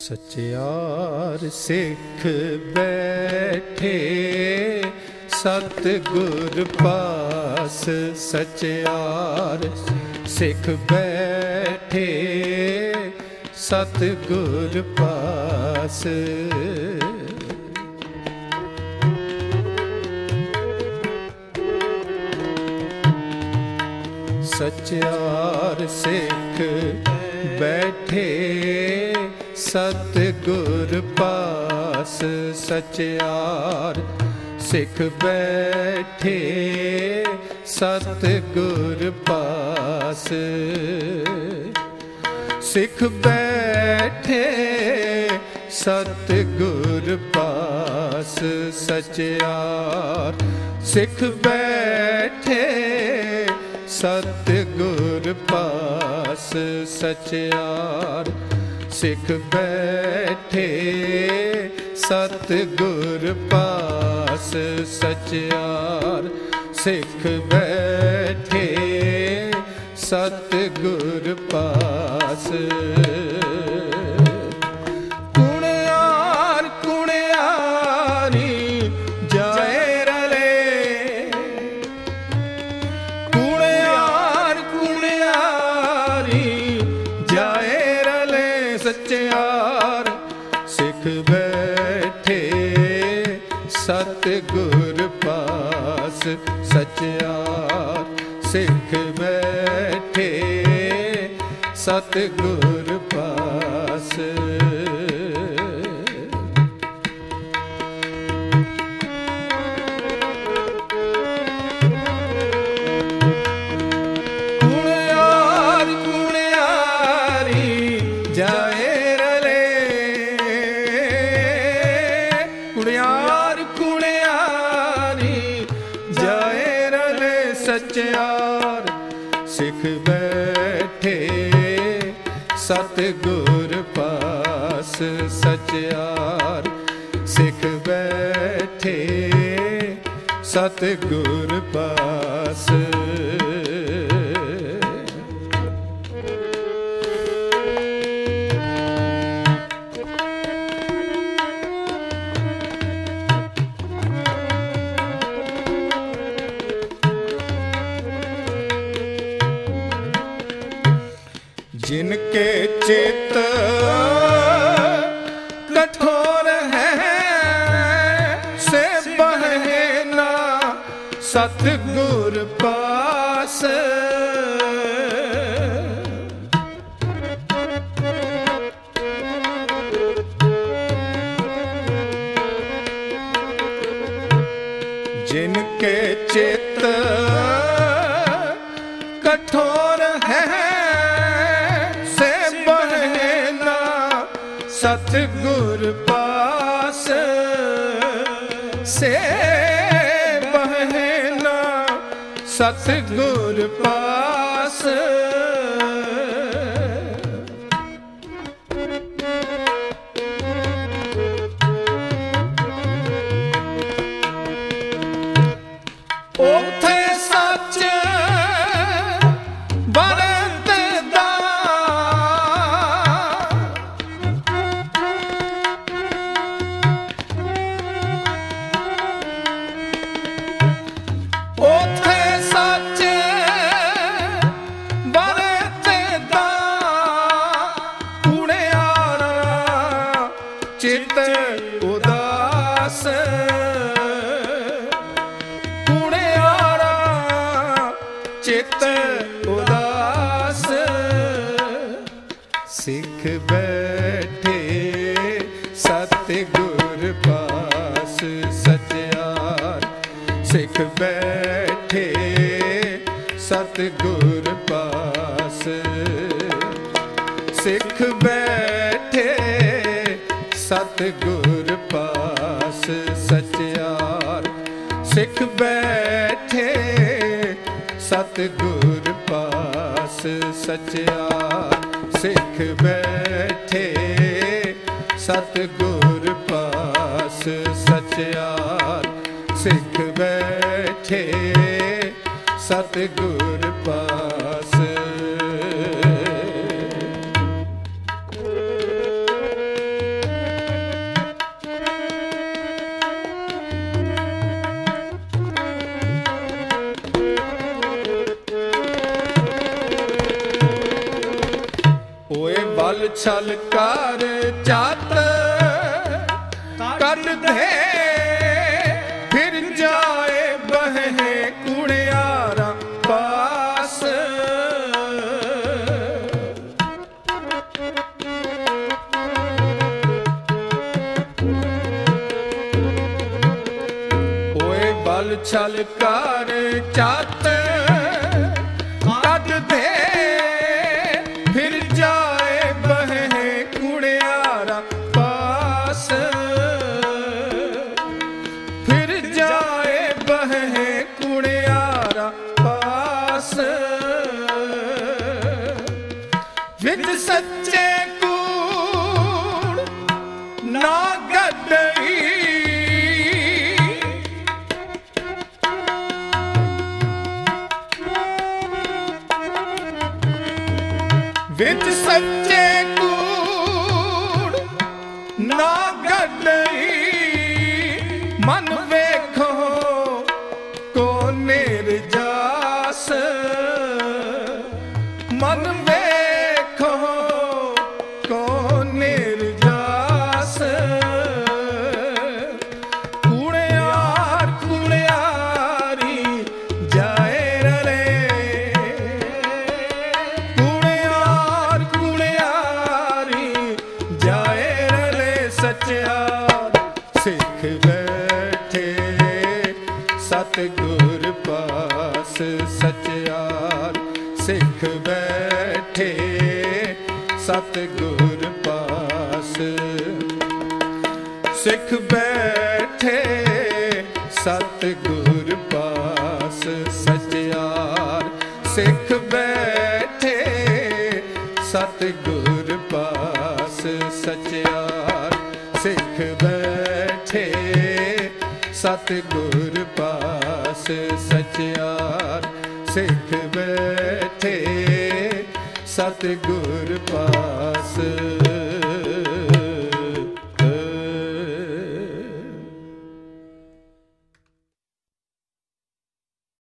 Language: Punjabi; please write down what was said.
ਸਚਿਆਰ ਸਿੱਖ ਬੈਠੇ ਸਤਿਗੁਰ ਪਾਸ। ਸਚਿਆਰ ਸਿੱਖ ਬੈਠੇ ਸਤਿਗੁਰ ਪਾਸ। ਸਚਿਆਰ ਸਿੱਖ ਬੈਠੇ ਸਤਿਗੁਰ ਪਾਸ। ਸਚਿਆਰ ਸਿੱਖ ਬੈਠੇ ਸਤਿਗੁਰ ਪਾਸ। ਸਿੱਖ ਬੈਠੇ ਸਤਿਗੁਰ ਪਾਸ। ਸਚਿਆਰ ਸਿੱਖ ਬੈਠੇ ਸਤਿਗੁਰ ਪਾਸ। ਸਚਿਆਰ ਸਿੱਖ ਬੈਠੇ ਸਤਿਗੁਰ ਪਾਸ। ਸਚਿਆਰ ਸਿੱਖ ਬੈਠੇ ਸਤਿਗੁਰ ਪਾਸ। ਕੁਣਿਆਰ ਕੁਣਿਆਰੀ ਜਾਏ ਰਲੇ। ਕੁਣਿਆਰ ਕੁਣਿਆਰੀ ਜਾਏ ਰਲੇ। ਸਚਿਆਰ ਸਿੱਖ ਬੈਠੇ ਸਤਿਗੁਰ ਪਾਸ। ਸਚਿਆਰ ਸਿੱਖ ਬੈਠੇ ਸਤਿਗੁਰ ਪਾਸ। ਕੁਣਿਆਰ ਕੁਣਿਆਰੀ ਜਾਏ ਰਲੇ। ਕੁਣਿਆਰ ਕੁਣਿਆਰੀ ਜਾਏ ਰਲੇ। ਸਚਿਆਰ ਸਿੱਖ ਬੈਠੇ ਸਤਿਗੁਰ ਪਾਸ। ਸਚਿਆਰ ਸਿੱਖ ਬੈਠੇ ਸਤਿਗੁਰ ਪਾਸ। जिनके चित कठोर है से बहे ना सतगुर पास। जिनके चित कठोर है सतगुर पास। से बहना सतगुर पास। ओथे सच बरतदा। ओथे सच बरतदा। कुणियारा चित उदास। कुणियारा चित उदास। सिख बैठे सतगुर पास। सचियार सिख बैठे सतगुर पास। सिख बैठे सतगुर पास। सचियार सिख बैठे सतगुर पास। सचियार सिख बैठे सतगुर पास। सचियार सिख बैठे सतगुर पास। ਛਲ ਕਰ ਚਤ ਕੱਢ ਦੇ ਫਿਰ ਜਾਏ ਬਹੇ ਕੁੜਿਆਰਾ ਪਾਸ। ਹੋਏ ਬਲ ਛਲ ਕਰ ਚਤ ਕੱਢ ਦੇ ਫਿਰ ਜਾਏ ਬਹੇ ਕੁੜਿਆਰਾ ਪਾਸ। ਫਿਰ ਜਾਏ ਬਹੇ ਕੁੜਿਆਰਾ ਪਾਸ। ਵਿਦ ਸੱਚੇ ਕੂੜ ਨਾ ਗੱਡਈ ਵਿੱਚ ਸੱਚੇ ਕੂੜ ਨਾ ਗੱਡਈ। ਮਨ ਵੇਖੋ ਕੋ ਨਿਰਜਾਸ। ਮਨ ਵੇਖੋ ਕੋ ਨਿਰਜਾਸ। ਕੁੜਿਆਰ ਕੁੜਿਆਰੀ ਜਾਏ ਰਲੇ। ਸਚਿਆਰ ਸਿੱਖ ਬੈਠੇ ਸਤਿਗੁਰ ਪਾਸ। ਸਚਿਆਰ ਸਿੱਖ ਬੈਠੇ ਸਤਿਗੁਰ ਪਾਸ। ਸਿੱਖ ਬੈਠੇ ਸਤਿਗੁਰ ਪਾਸ। ਸਚਿਆਰ ਸਿੱਖ ਬੈਠੇ ਸਤਿਗੁਰ ਪਾਸ। ਸਚਿਆਰ ਸਿੱਖ ਬੈਠੇ ਸਤਿਗੁਰ ਪਾਸ। ਸਚਿਆਰ ਸਿੱਖ ਬੈਠੇ ਸਤਿਗੁਰ ਪਾਸ।